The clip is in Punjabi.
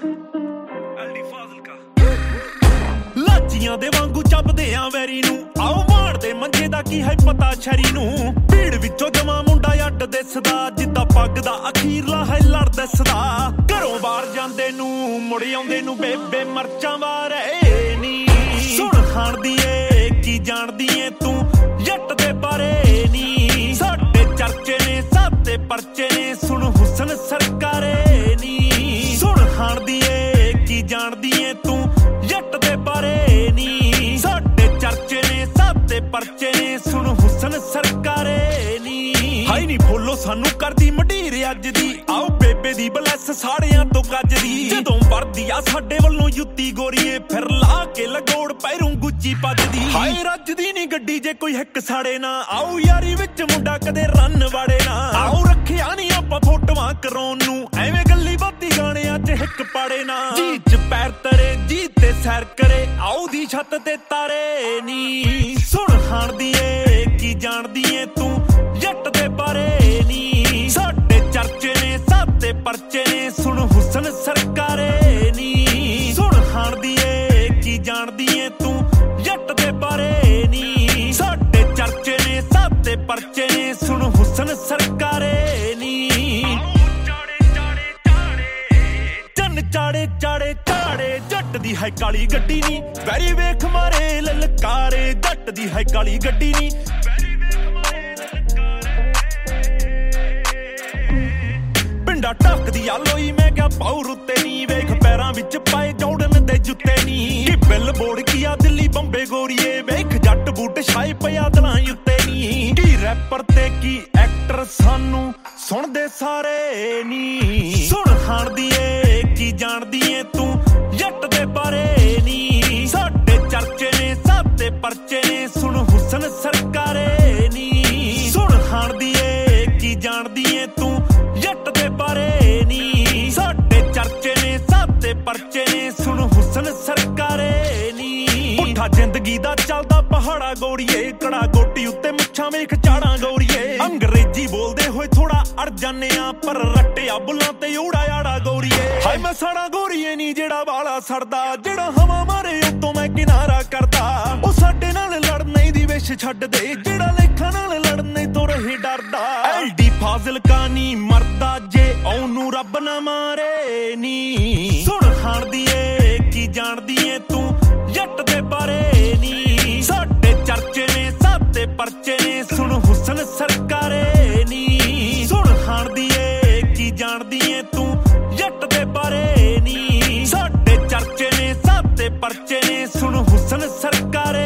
ਲਾਚੀਆਂ ਦੇ ਵਾਂਗੂ ਚੱਬਦੇ ਆ ਵੈਰੀ ਨੂੰ ਆਓ ਮਾਰਦੇ ਮੰਜੇ ਦਾ ਕੀ ਹੈ ਪਤਾ ਛਰੀ ਨੂੰ ਭੀੜ ਵਿੱਚੋਂ ਜਮਾ ਮੁੰਡਾ ਅੱਡ ਦਿਸਦਾ ਜਿੱਦਾਂ ਪੱਗ ਦਾ ਅਖੀਰਲਾ ਹੈ ਲੜ ਦਿਸਦਾ ਘਰੋਂ ਬਾਹਰ ਜਾਂਦੇ ਨੂੰ ਮੁੜ ਆਉਂਦੇ ਨੂੰ ਬੇਬੇ ਮਰਚਾਂ ਵਾਰੇ ਨੀ ਸੁਣ ਖਾਣਦੀ ਏ ਕੀ ਜਾਣਦੀ ਏ ਤੂੰ ਜੱਟ ਦੇ ਬਾਰੇ ਨੀ ਸਾਡੇ ਚਰਚੇ ਨੇ ਸਾਤੇ ਪਰਚੇ ਨੇ ਸੁਣ ਹੁਸਨ ਸਰਕਾਰੇ ਨੀ ਸੁਣ ਖਾਣਦੀ ਏ ਕੀ ਜਾਣਦੀ ਏ ਤੂੰ ਜੱਟ ਦੇ ਬਾਰੇ ਨੀ ਸਾਡੇ ਚਰਚੇ ਨੇ ਸਾਤੇ ਪਰਚੇ ਨੇ ਸੁਣ ਹੁਸਨ ਸਰਕਾਰੇ ਨੀ ਹਾਈ ਨੀ ਫੋਲੋ ਸਾਨੂੰ ਕਰਦੀ ਮਢੀਰ ਅੱਜ ਦੀ ਆਓ ਬੇਬੇ ਦੀ ਬਲੈਸ ਸਾੜਿਆਂ ਤੋਂ ਗੱਜਦੀ ਜਦੋਂ ਵਰਦੀ ਆ ਸਾਡੇ ਵੱਲੋਂ ਜੁੱਤੀ ਗੋਰੀਏ ਫਿਰ ਲਾ ਕੇ ਲਗੋੜ ਪੈਰੋਂ ਗੁੱਚੀ ਭੱਜਦੀ ਹਾਏ ਰੱਜਦੀ ਨੀ ਗੱਡੀ ਜੇ ਕੋਈ ਹਿੱਕ ਸਾੜੇ ਨਾ ਆਓ ਯਾਰੀ ਵਿੱਚ ਮੁੰਡਾ ਕਦੇ ਰੰਨ ਵਾੜੇ ਨਾ ਆਓ ਰੱਖਿਆ ਨੀ ਆਪਾਂ ਫੋਟੋਆਂ ਕਰਾਉਣ ਨੂੰ ਐਵੇਂ ਗੱਲੀ ਬਾਤੀ ਗਾਣਿਆਂ 'ਚ ਹਿੱਕ ਪਾੜੇ ਨਾ ਜੀ 'ਚ ਪੈਰ ਤਰੇ ਜੀ ਤੇ ਸੈਰ ਕਰੇ ਆਓ ਦੀ ਛੱਤ ਤੇ ਤਾਰੇ ਨੀ ਸੁਣ ਖਾਣਦੀ ਏ ਕੀ ਜਾਣਦੀ ਏ ਤੂੰ ਜੱਟ ਦੇ ਬਾਰੇ ਨੀ ਸਾਡੇ ਚਰਚੇ ਨੇ ਸਾਤੇ ਪਰਚੇ ਨੇ ਸੁਣ ਹੁਸਨ ਸਰਕਾਰੇ ਨੀ ਸੁਣ ਖਾਣਦੀ ਏ ਕੀ ਜਾਣਦੀ ਏ ਤੂੰ ਜੱਟ ਦੇ ਬਾਰੇ ਨੀ ਸਾਡੇ ਚਰਚੇ ਨੇ ਸਾਤੇ ਪਰਚੇ ਨੇ ਸੁਣ ਹੁਸਨ ਸਰਕਾਰੇ ਨੀ ਚਾੜੇ ਚਾੜੇ ਚਾੜੇ ਜੱਟ ਦੀ ਹੈ ਕਾਲੀ ਗੱਡੀ ਨੀ ਵੈਰੀ ਵੇਖ ਮਾਰੇ ਲਲਕਾਰੇ ਜੱਟ ਦੀ ਹੈ ਕਾਲੀ ਗੱਡੀ ਨੀ ਪਿੰਡਾ ਟੱਕਦੀ ਆ ਲੋਈ ਮੈਂ ਕਿਹਾ ਪਾਉ ਰੁੱਤੇ ਨੀ ਵੇਖ ਪੈਰਾਂ ਵਿੱਚ ਪਾਏ ਜੌੜਨ ਦੇ ਜੁੱਤੇ ਨੀ ਕਿ ਬਿੱਲ ਬੋੜ ਕੀ ਆ ਦਿੱਲੀ ਬੰਬੇ ਗੋਰੀਏ ਵੇਖ ਜੱਟ ਬੂਟ ਛਾਏ ਪਿਆ ਦਲਾਂ ਉੱਤੇ ਨੀ ਕੀ ਰੈਪਰ ਤੇ ਕੀ ਐਕਟਰ ਸਾਨੂੰ ਸੁਣਦੇ ਸਾਰੇ ਨੀ ਸੁਣ ਖਾਣਦੀ ਏ ਕੀ ਜਾਣਦੀ ਏ ਤੂੰ ਜੱਟ ਦੇ ਬਾਰੇ ਨੀ ਸਾਡੇ ਚਰਚੇ ਨੇ ਸਾਤੇ ਪਰਚੇ ਨੇ ਸੁਣ ਹੁਸਨ ਸਰਕਾਰੇ ਨੀ ਸੁਣ ਖਾਣਦੀ ਏ ਕੀ ਜਾਣਦੀ ਏ ਤੂੰ ਜੱਟ ਦੇ ਬਾਰੇ ਨੀ ਸਾਡੇ ਚਰਚੇ ਨੇ ਸਾਤੇ ਪਰਚੇ ਨੇ ਸੁਣ ਹੁਸਨ ਸਰਕਾਰੇ ਨੀ ਪੁੱਠਾ ਜ਼ਿੰਦਗੀ ਦਾ ਚੱਲਦਾ ਪਹਾੜਾ ਗੋਰੀਏ ਕੜਾ ਗੋਟੀ ਉੱਤੇ ਮੁੱਛਾਂ ਵੇਖ ਚਾੜਾਂ ਗੋਰੀਏ ਅੰਗਰੇਜ਼ੀ ਬੋਲਦੇ ਹੋਏ ਥੋੜਾ ਅੜ ਜਾਂਦੇ ਆ ਪਰ ਰੱਟਿਆ ਬੁੱਲਾਂ ਤੇ ਊੜਾ ਆੜਾ ਗੋਰੀਏ ਹਾਏ ਮੈਂ ਸਾੜਾ ਗੋਰੀਏ ਨੀ ਜਿਹੜਾ ਵਾਲਾ ਸੜਦਾ ਜਿਹੜਾ ਹਵਾ ਮਾਰੇ ਉਤੋਂ ਮੈਂ ਕਿਨਾਰਾ ਕਰਦਾ ਉਹ ਸਾਡੇ ਨਾਲ ਲੜਨੇ ਦੀ ਵਿਸ਼ ਛੱਡ ਦੇ ਜਿਹੜਾ ਲੇਖਾਂ ਨਾਲ ਲੜਨੇ ਤੋਂ ਰਹੇ ਡਰਦਾ ਐਲਡੀ ਫਾਜ਼ਿਲਕਾ ਨੀ ਮਰਦਾ ਜੇ ਉਹਨੂੰ ਰੱਬ ਨਾ ਮਾਰੇ ਨੀ ਸੁਣ ਖਾਣਦੀ ਏ ਕੀ ਜਾਣਦੀ ਏ ਤੂੰ ਜੱਟ ਦੇ ਬਾਰੇ ਨੀ ਸਾਡੇ ਚਰਚੇ ਨੇ ਸਾਤੇ ਪਰਚੇ ਨੇ ਸੁਣ ਹੁਸਨ ਸਰਕਾਰੇ ਨੀ ਸੁਣ ਖਾਣਦੀ ਏ ਕੀ ਜਾਣਦੀ ਏ ਤੂੰ ਜੱਟ ਦੇ ਬਾਰੇ ਨੀ ਸਾਡੇ ਚਰਚੇ ਨੇ ਸਾਤੇ ਪਰਚੇ ਨੇ ਸੁਣ ਹੁਸਨ ਸਰਕਾਰੇ